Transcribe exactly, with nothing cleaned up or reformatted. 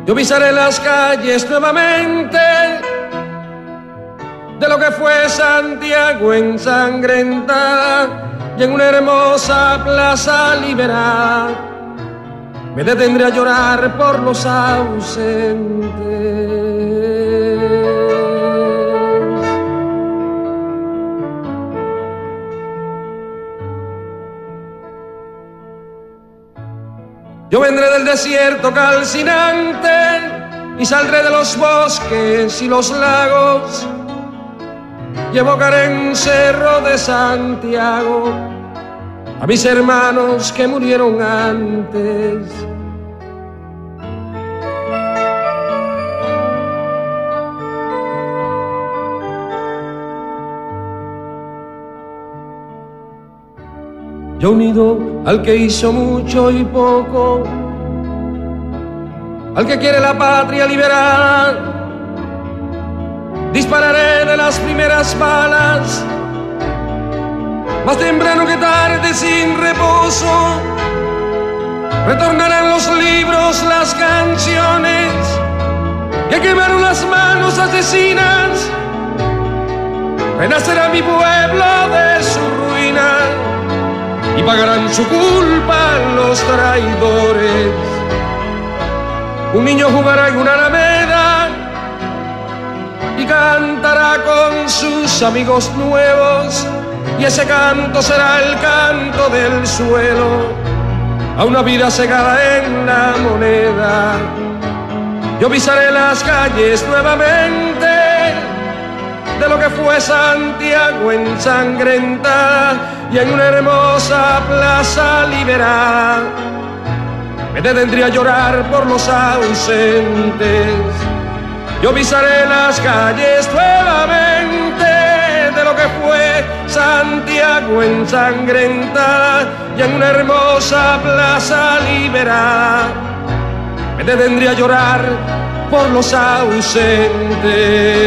Yo pisaré las calles nuevamente de lo que fue Santiago ensangrentada, y en una hermosa plaza liberal me detendré a llorar por los ausentes. Yo vendré del desierto calcinante y saldré de los bosques y los lagos y evocaré en Cerro de Santiago a mis hermanos que murieron antes. Yo unido al que hizo mucho y poco, al que quiere la patria liberar, dispararé de las primeras balas, más temprano que tarde sin reposo. Retornarán los libros, las canciones que quemaron las manos asesinas. Renacerá mi pueblo de su ruina y pagarán su culpa los traidores. Un niño jugará en una alameda y cantará con sus amigos nuevos, y ese canto será el canto del suelo a una vida cegada en la moneda. Yo pisaré las calles nuevamente de lo que fue Santiago ensangrentada, y en una hermosa plaza liberal me detendría a llorar por los ausentes. Yo pisaré las calles nuevamente de lo que fue Santiago ensangrentada, y en una hermosa plaza liberal me detendría a llorar por los ausentes.